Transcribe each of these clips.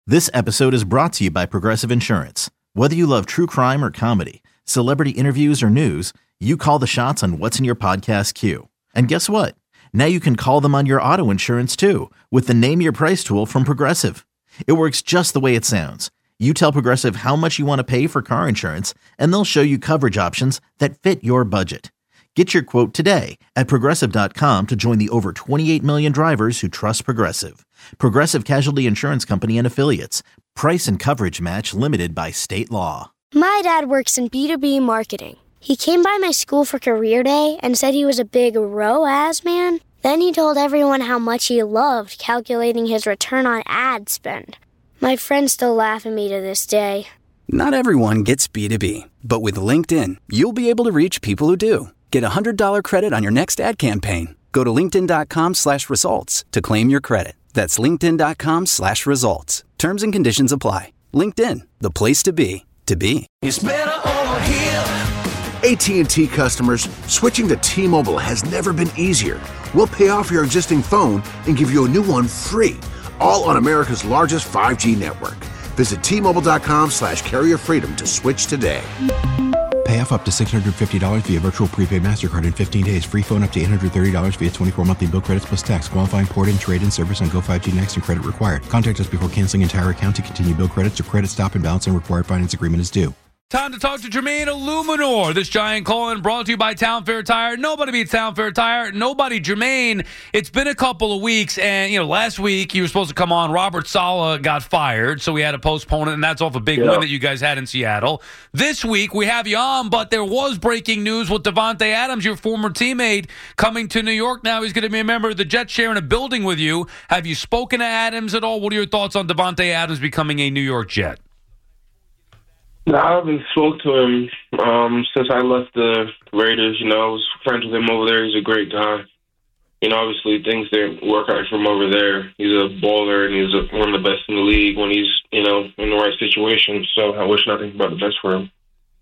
This episode is brought to you by Progressive Insurance. Whether you love true crime or comedy, celebrity interviews or news, you call the shots on what's in your podcast queue. And guess what? Now you can call them on your auto insurance too with the Name Your Price tool from Progressive. It works just the way it sounds. You tell Progressive how much you want to pay for car insurance, and they'll show you coverage options that fit your budget. Get your quote today at Progressive.com to join the over 28 million drivers who trust Progressive. Progressive Casualty Insurance Company and Affiliates. Price and coverage match limited by state law. My dad works in B2B marketing. He came by my school for career day and said he was a big ROAS man. Then he told everyone how much he loved calculating his return on ad spend. My friends still laugh at me to this day. Not everyone gets B2B, but with LinkedIn, you'll be able to reach people who do. Get a $100 credit on your next ad campaign. Go to linkedin.com/results to claim your credit. That's linkedin.com/results. Terms and conditions apply. LinkedIn, the place to be, to be. It's better over here. AT&T customers, switching to T-Mobile has never been easier. We'll pay off your existing phone and give you a new one free, all on America's largest 5G network. Visit T-Mobile.com/carrier freedom to switch today. Pay off up to $650 via virtual prepaid MasterCard in 15 days. Free phone up to $830 via 24 monthly bill credits plus tax. Qualifying port and trade-in service on Go5G Next and credit required. Contact us before canceling entire account to continue bill credits or credit stop and balance and required finance agreement is due. Time to talk to Jermaine Illuminor. This giant call-in brought to you by Town Fair Tire. Nobody beats Town Fair Tire. Nobody, Jermaine. It's been a couple of weeks, and last week you were supposed to come on. Robert Saleh got fired, so we had to postpone it, and that's off a big win that you guys had in Seattle. This week we have you on, but there was breaking news with Davante Adams, your former teammate, coming to New York. Now he's going to be a member of the Jets, sharing a building with you. Have you spoken to Adams at all? What are your thoughts on Davante Adams becoming a New York Jet? No, I haven't spoke to him since I left the Raiders. I was friends with him over there. He's a great guy. Obviously things didn't work out for him over there. He's a baller, and he's one of the best in the league when he's, in the right situation. So I wish nothing but the best for him.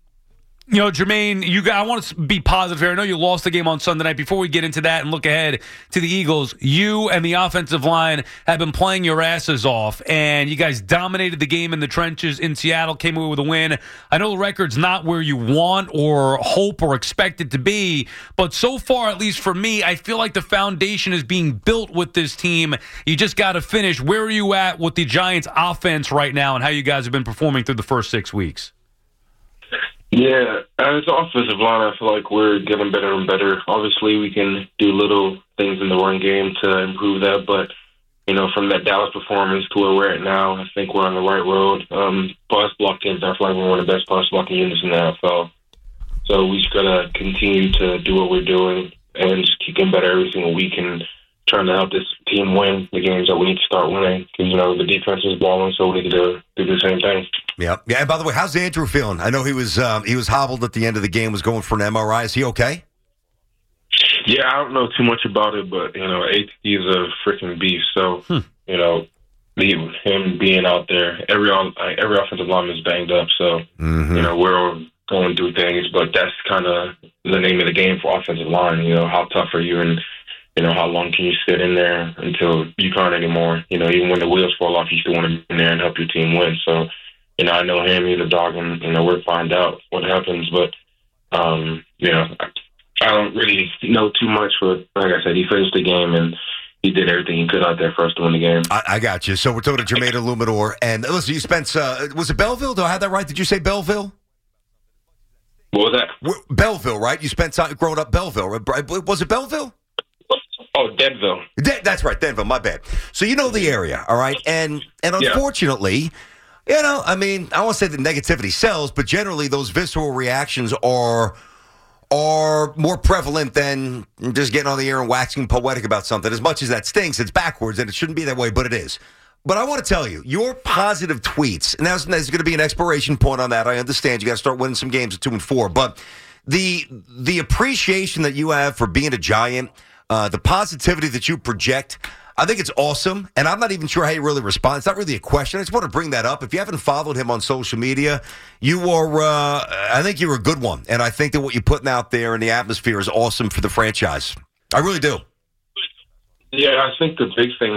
Jermaine, I want to be positive here. I know you lost the game on Sunday night. Before we get into that and look ahead to the Eagles, you and the offensive line have been playing your asses off, and you guys dominated the game in the trenches in Seattle, came away with a win. I know the record's not where you want or hope or expect it to be, but so far, at least for me, I feel like the foundation is being built with this team. You just got to finish. Where are you at with the Giants' offense right now and how you guys have been performing through the first 6 weeks? Yeah, as an offensive line, I feel like we're getting better and better. Obviously, we can do little things in the run game to improve that, but, from that Dallas performance to where we're at now, I think we're on the right road. Pass blocking, I feel like we're one of the best pass blocking units in the NFL. So we just got to continue to do what we're doing and just keep getting better every single week and trying to help this team win the games that we need to start winning. Because, the defense is balling, so we need to do the same thing. Yeah. And by the way, how's Andrew feeling? I know he was hobbled at the end of the game, was going for an MRI. Is he okay? Yeah, I don't know too much about it, but AT is a freaking beast. So him being out there, every offensive lineman is banged up. So we're all going through things, but that's kind of the name of the game for offensive line. How tough are you, and how long can you sit in there until you can't anymore? Even when the wheels fall off, you still want to be in there and help your team win. So. I know him, he's a dog, and, we'll find out what happens. But, I don't really know too much. But like I said, he finished the game, and he did everything he could out there for us to win the game. I got you. So we're talking to Jermaine Illuminor. And listen, you spent, was it Belleville? Do I have that right? Did you say Belleville? What was that? Belleville, right? You spent time growing up Belleville. Was it Belleville? Oh, Denville. That's right, Denville. My bad. So you know the area, all right? And unfortunately... I don't want to say that negativity sells, but generally those visceral reactions are more prevalent than just getting on the air and waxing poetic about something. As much as that stinks, it's backwards, and it shouldn't be that way, but it is. But I want to tell you, your positive tweets, and there's going to be an expiration point on that. I understand you got to start winning some games at 2-4, but the appreciation that you have for being a Giant, the positivity that you project, I think it's awesome, and I'm not even sure how you really respond. It's not really a question. I just want to bring that up. If you haven't followed him on social media, you are, I think you're a good one, and I think that what you're putting out there in the atmosphere is awesome for the franchise. I really do. Yeah, I think the big thing is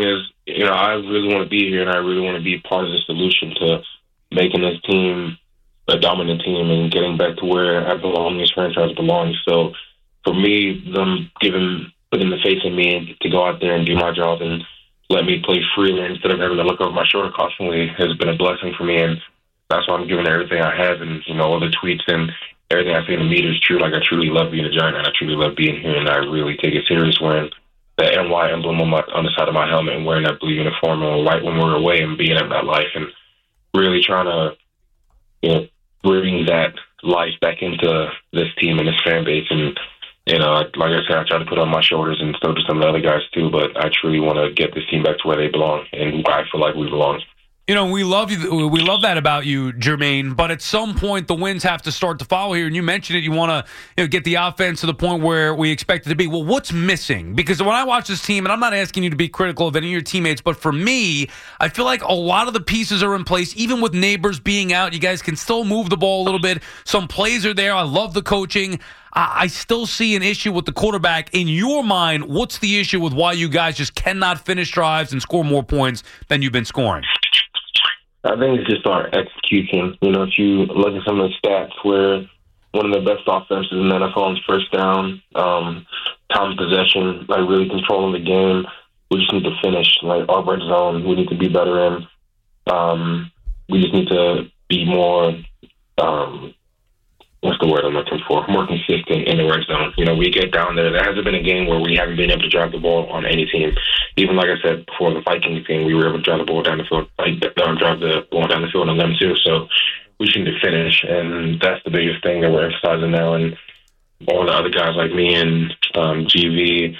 I really want to be here, and I really want to be part of the solution to making this team a dominant team and getting back to where I belong, this franchise belongs. So for me, them putting the faith in me to go out there and do my job and let me play freely instead of having to look over my shoulder constantly has been a blessing for me. And that's why I'm giving everything I have. And, all the tweets and everything I say in the media is true. Like, I truly love being a Giant, and I truly love being here, and I really take it serious wearing that NY emblem on the side of my helmet and wearing that blue uniform and right when we're away and being at that life and really trying to, bring that life back into this team and this fan base. And, like I said, I try to put it on my shoulders and so do some of the other guys too, but I truly want to get this team back to where they belong and where I feel like we belong. We love you. We love that about you, Jermaine. But at some point, the wins have to start to follow here. And you mentioned it. You want to get the offense to the point where we expect it to be. Well, what's missing? Because when I watch this team, and I'm not asking you to be critical of any of your teammates, but for me, I feel like a lot of the pieces are in place. Even with Neighbors being out, you guys can still move the ball a little bit. Some plays are there. I love the coaching. I still see an issue with the quarterback. In your mind, what's the issue with why you guys just cannot finish drives and score more points than you've been scoring? I think it's just our execution. If you look at some of the stats, we're one of the best offenses in the NFL on first down, time of possession, like really controlling the game. We just need to finish. Like our red zone, we need to be better in. We just need to be more, what's the word I'm looking for? More consistent in the red zone. We get down there. There hasn't been a game where we haven't been able to drive the ball on any team. Even like I said before, the Vikings game, we were able to drive the ball down the field, drive the ball down the field on them too. So we just need to finish, and that's the biggest thing that we're emphasizing now. And all the other guys like me and GV,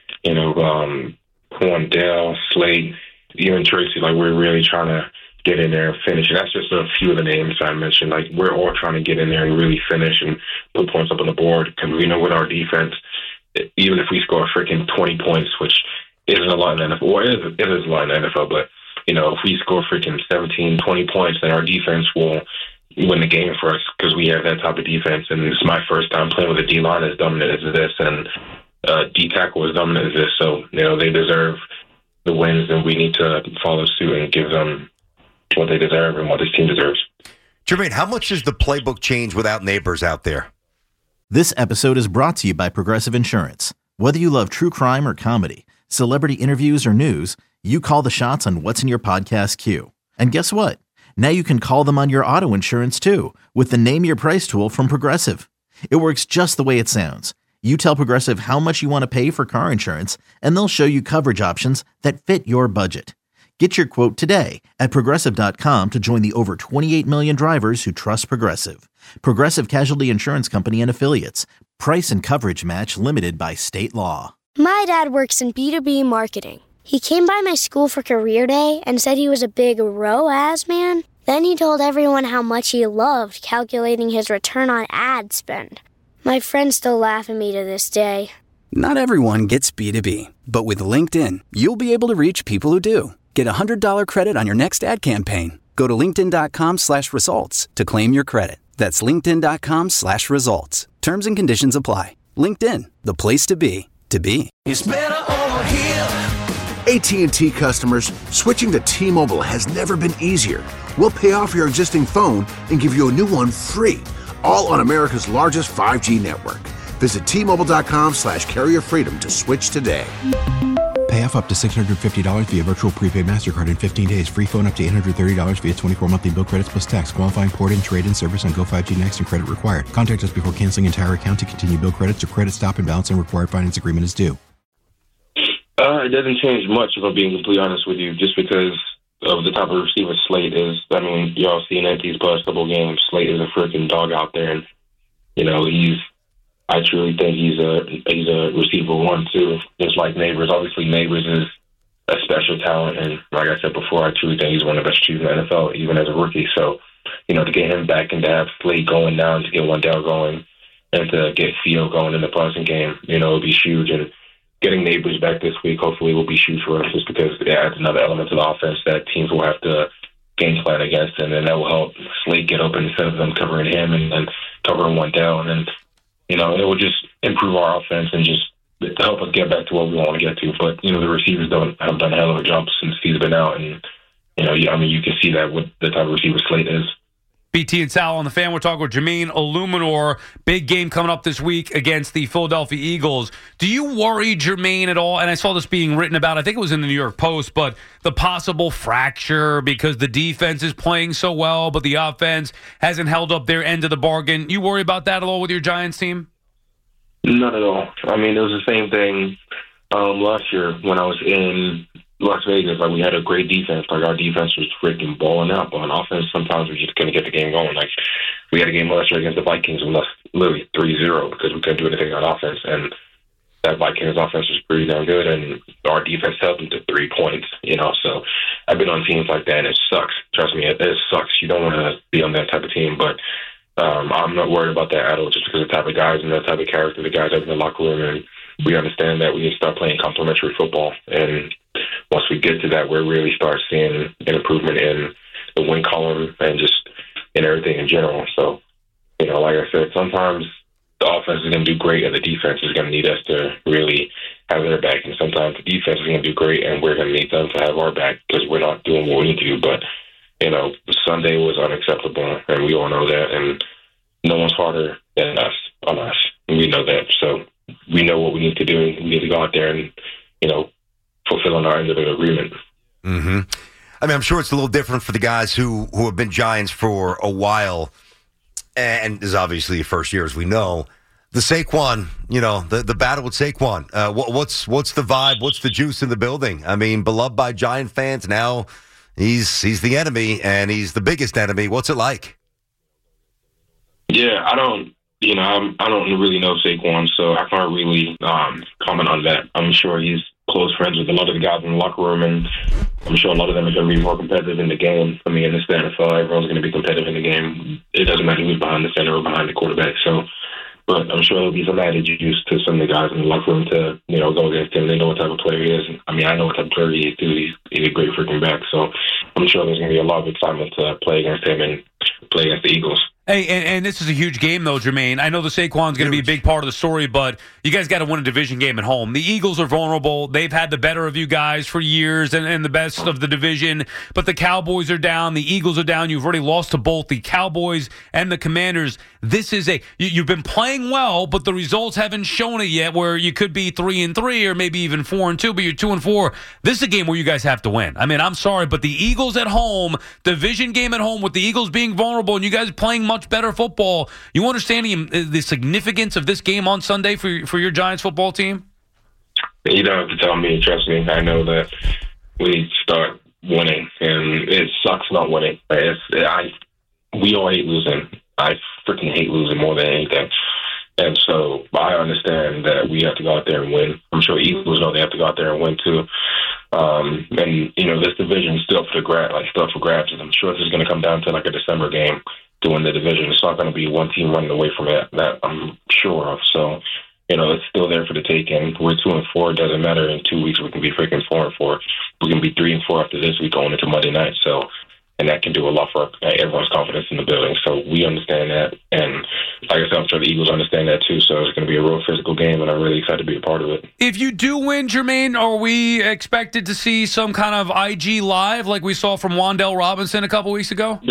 Wandale, Slate, even Tracy, like we're really trying to get in there and finish. And that's just a few of the names I mentioned. Like, we're all trying to get in there and really finish and put points up on the board. Because we know with our defense, even if we score freaking 20 points, which isn't a lot in the NFL, or it is a lot in the NFL, but, if we score freaking 17, 20 points, then our defense will win the game for us because we have that type of defense. And it's my first time playing with a D-line as dominant as this and D-tackle as dominant as this. So, they deserve the wins, and we need to follow suit and give them what they deserve and what this team deserves. Jermaine, how much does the playbook change without Neighbors out there? This episode is brought to you by Progressive Insurance. Whether you love true crime or comedy, celebrity interviews or news, you call the shots on what's in your podcast queue. And guess what? Now you can call them on your auto insurance too with the Name Your Price tool from Progressive. It works just the way it sounds. You tell Progressive how much you want to pay for car insurance, and they'll show you coverage options that fit your budget. Get your quote today at Progressive.com to join the over 28 million drivers who trust Progressive. Progressive Casualty Insurance Company and Affiliates. Price and coverage match limited by state law. My dad works in B2B marketing. He came by my school for career day and said he was a big ROAS man. Then he told everyone how much he loved calculating his return on ad spend. My friends still laugh at me to this day. Not everyone gets B2B, but with LinkedIn, you'll be able to reach people who do. Get a $100 credit on your next ad campaign. Go to linkedin.com/results to claim your credit. That's linkedin.com/results. Terms and conditions apply. LinkedIn, the place to be, to be. It's better over here. AT&T customers, switching to T-Mobile has never been easier. We'll pay off your existing phone and give you a new one free, all on America's largest 5G network. Visit T-Mobile.com/carrier freedom to switch today. Pay off up to $650 via virtual prepaid MasterCard in 15 days. Free phone up to $830 via 24 monthly bill credits plus tax. Qualifying port-in, trade-in service on Go 5G Next and credit required. Contact us before canceling entire account to continue bill credits or credit stop and balance and required finance agreement is due. It doesn't change much, if I'm being completely honest with you, just because of the type of receiver Slate is. I mean, y'all seen it these past couple games. Slate is a freaking dog out there, and, I truly think he's a receiver one too, just like Neighbors. Obviously, Neighbors is a special talent, and like I said before, I truly think he's one of the best receivers in the NFL, even as a rookie. So, to get him back and to have Slate going down, to get Wandale going, and to get Theo going in the passing game, it'll be huge. And getting Neighbors back this week hopefully will be huge for us, just because it adds another element to the offense that teams will have to game plan against, and then that will help Slate get open instead of them covering him and then covering Wandale, and then it will just improve our offense and just to help us get back to what we want to get to. But, the receivers have done a hell of a job since he's been out. And, you can see that with the type of receiver slate is. BT and Sal on the Fan. We're talking with Jermaine Illuminor. Big game coming up this week against the Philadelphia Eagles. Do you worry, Jermaine, at all? And I saw this being written about, I think it was in the New York Post, but the possible fracture because the defense is playing so well, but the offense hasn't held up their end of the bargain. You worry about that at all with your Giants team? Not at all. I mean, it was the same thing last year when I was in Las Vegas. Like, we had a great defense. Like, our defense was freaking balling out. But on offense, sometimes we just couldn't get the game going. Like, we had a game last year against the Vikings and lost literally 3-0 because we couldn't do anything on offense. And that Vikings offense was pretty damn good, and our defense held them to 3 points, So I've been on teams like that, and it sucks. Trust me, it sucks. You don't want to be on that type of team. But I'm not worried about that at all, just because of the type of guys and the type of character the guys have in the locker room. And we understand that we need to start playing complementary football. And once we get to that, we'll really start seeing an improvement in the win column and just in everything in general. So, like I said, sometimes the offense is going to do great and the defense is going to need us to really have their back. And sometimes the defense is going to do great and we're going to need them to have our back because we're not doing what we need to do. But, Sunday was unacceptable, and we all know that. And no one's harder than us on us. And we know that. So we know what we need to do. We need to go out there and, fulfill on our end of the agreement. Mm-hmm. I mean, I'm sure it's a little different for the guys who have been Giants for a while. And this is obviously your first year, as we know. The Saquon, the battle with Saquon. What's the vibe? What's the juice in the building? I mean, beloved by Giant fans. Now he's the enemy, and he's the biggest enemy. What's it like? Yeah, I don't really know Saquon, so I can't really comment on that. I'm sure he's close friends with a lot of the guys in the locker room, and I'm sure a lot of them are going to be more competitive in the game. I mean, in the NFL, everyone's going to be competitive in the game. It doesn't matter who's behind the center or behind the quarterback. So, but I'm sure there'll be some added juice to some of the guys in the locker room to, go against him. They know what type of player he is. I mean, I know what type of player he is, too. He's a great freaking back. So I'm sure there's going to be a lot of excitement to play against him and play against the Eagles. Hey, and this is a huge game, though, Jermaine. I know the Saquon's going to be a big part of the story, but you guys got to win a division game at home. The Eagles are vulnerable. They've had the better of you guys for years and the best of the division, but the Cowboys are down. The Eagles are down. You've already lost to both the Cowboys and the Commanders. This is you've been playing well, but the results haven't shown it yet where you could be 3-3 or maybe even 4-2, but you're 2-4. This is a game where you guys have to win. I mean, I'm sorry, but the Eagles at home, division game at home with the Eagles being vulnerable and you guys playing much better football. You understand the significance of this game on Sunday for your Giants football team? You don't have to tell me. Trust me. I know that we need to start winning, and it sucks not winning. We all hate losing. I freaking hate losing more than anything. And so I understand that we have to go out there and win. I'm sure Eagles know they have to go out there and win too. And this division is still for grabs. And I'm sure this is going to come down to like a December game to win the division. It's not going to be one team running away from it. That I'm sure of. So, it's still there for the taking. We're 2-4. It doesn't matter. In 2 weeks, we can be freaking 4-4. We can be 3-4 after this week going into Monday night. So, and that can do a lot for everyone's confidence in the building. So we understand that. And like I said, I'm sure the Eagles understand that too. So it's going to be a real physical game, and I'm really excited to be a part of it. If you do win, Jermaine, are we expected to see some kind of IG live like we saw from Wan'Dale Robinson a couple weeks ago?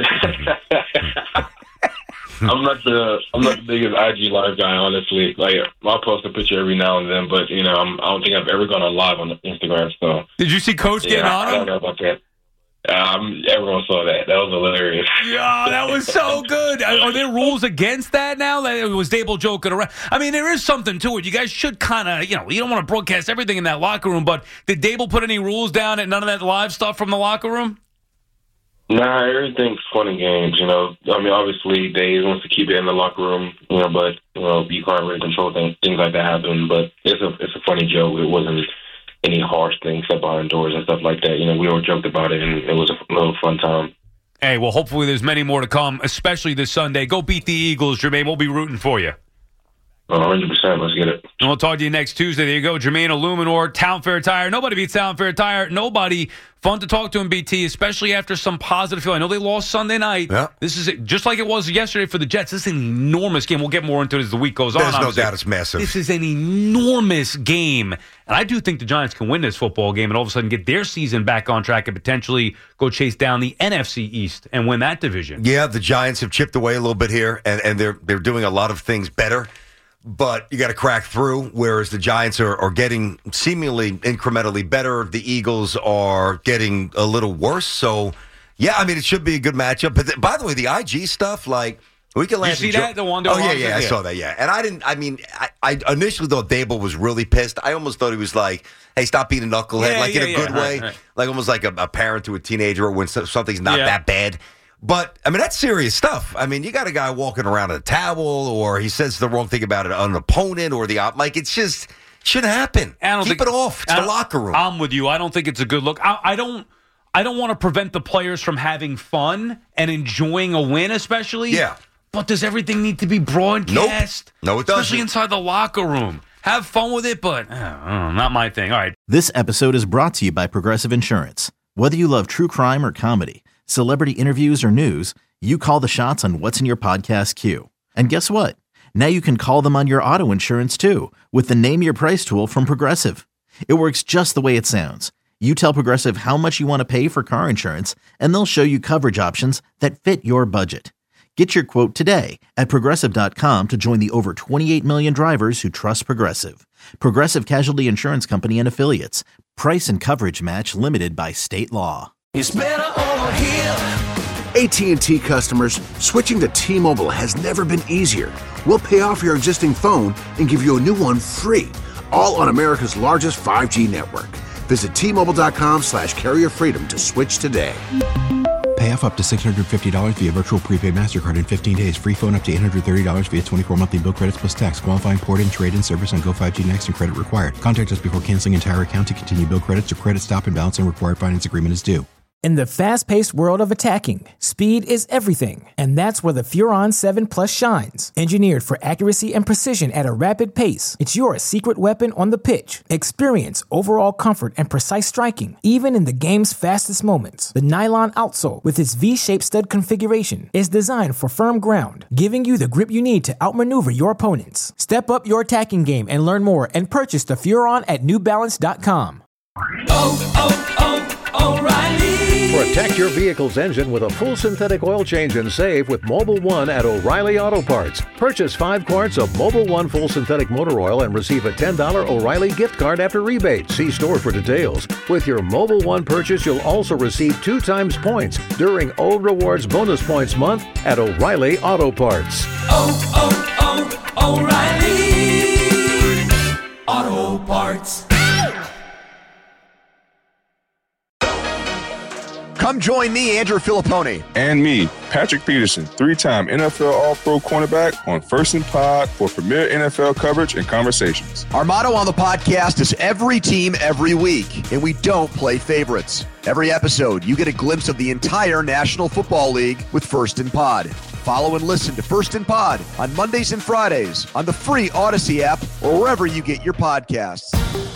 I'm not the biggest IG live guy, honestly. Like, I'll post a picture every now and then, but I don't think I've ever gone on live on Instagram. So did you see Coach getting on him? I don't know about that. Everyone saw that. That was hilarious. Yeah, that was so good. Are there rules against that now? That was Dable joking around? I mean, there is something to it. You guys should kind of, you don't want to broadcast everything in that locker room, but did Dable put any rules down at none of that live stuff from the locker room? Nah, everything's fun and games, I mean, obviously, Dave wants to keep it in the locker room, but, you can't really control things like that happen. But it's a funny joke. It wasn't any harsh things except behind doors and stuff like that. We all joked about it, and it was a little fun time. Hey, well, hopefully there's many more to come, especially this Sunday. Go beat the Eagles, Jermaine. We'll be rooting for you. 100%. Let's get it. And we'll talk to you next Tuesday. There you go. Jermaine Illuminor, Town Fair Tire. Nobody beats Town Fair Tire. Nobody. Fun to talk to him, BT, especially after some positive feel. I know they lost Sunday night. Yeah. This is just like it was yesterday for the Jets. This is an enormous game. We'll get more into it as the week goes on. There's no doubt it's massive. This is an enormous game. And I do think the Giants can win this football game and all of a sudden get their season back on track and potentially go chase down the NFC East and win that division. Yeah, the Giants have chipped away a little bit here, and they're doing a lot of things better. But you got to crack through, whereas the Giants are getting seemingly incrementally better. The Eagles are getting a little worse. So, yeah, I mean, it should be a good matchup. But by the way, the IG stuff, like, we can land. You see that? The one? I saw that, yeah. And I initially thought Dable was really pissed. I almost thought he was like, hey, stop being a knucklehead, in a good way. Right. Like almost like a parent to a teenager when something's not that bad. But, I mean, that's serious stuff. I mean, you got a guy walking around in a towel, or he says the wrong thing about an opponent or the like, it's just shouldn't happen. Keep it off. It's the locker room. I'm with you. I don't think it's a good look. I don't want to prevent the players from having fun and enjoying a win, especially. Yeah. But does everything need to be broadcast? Nope. No, it doesn't. Especially inside the locker room. Have fun with it, but not my thing. All right. This episode is brought to you by Progressive Insurance. Whether you love true crime or comedy, celebrity interviews or news, you call the shots on what's in your podcast queue. And guess what? Now you can call them on your auto insurance too with the Name Your Price tool from Progressive. It works just the way it sounds. You tell Progressive how much you want to pay for car insurance, and they'll show you coverage options that fit your budget. Get your quote today at Progressive.com to join the over 28 million drivers who trust Progressive. Progressive Casualty Insurance Company and Affiliates. Price and coverage match limited by state law. It's better over here. AT&T customers, switching to T-Mobile has never been easier. We'll pay off your existing phone and give you a new one free, all on America's largest 5G network. Visit T-Mobile.com/carrier freedom to switch today. Pay off up to $650 via virtual prepaid MasterCard in 15 days. Free phone up to $830 via 24 monthly bill credits plus tax. Qualifying port-in, trade-in service on Go 5G Next and credit required. Contact us before canceling entire account to continue bill credits or credit stop and balance and required finance agreement is due. In the fast-paced world of attacking, speed is everything, and that's where the Furon 7 Plus shines. Engineered for accuracy and precision at a rapid pace, it's your secret weapon on the pitch. Experience overall comfort and precise striking, even in the game's fastest moments. The nylon outsole, with its V-shaped stud configuration, is designed for firm ground, giving you the grip you need to outmaneuver your opponents. Step up your attacking game and learn more and purchase the Furon at NewBalance.com. O'Reilly. Protect your vehicle's engine with a full synthetic oil change and save with Mobil 1 at O'Reilly Auto Parts. Purchase 5 quarts of Mobil 1 full synthetic motor oil and receive a $10 O'Reilly gift card after rebate. See store for details. With your Mobil 1 purchase, you'll also receive 2 times points during O Rewards Bonus Points Month at O'Reilly Auto Parts. O'Reilly Auto Parts. Come join me, Andrew Filippone. And me, Patrick Peterson, 3-time NFL All-Pro cornerback on First and Pod for premier NFL coverage and conversations. Our motto on the podcast is every team, every week, and we don't play favorites. Every episode, you get a glimpse of the entire National Football League with First and Pod. Follow and listen to First and Pod on Mondays and Fridays on the free Odyssey app or wherever you get your podcasts.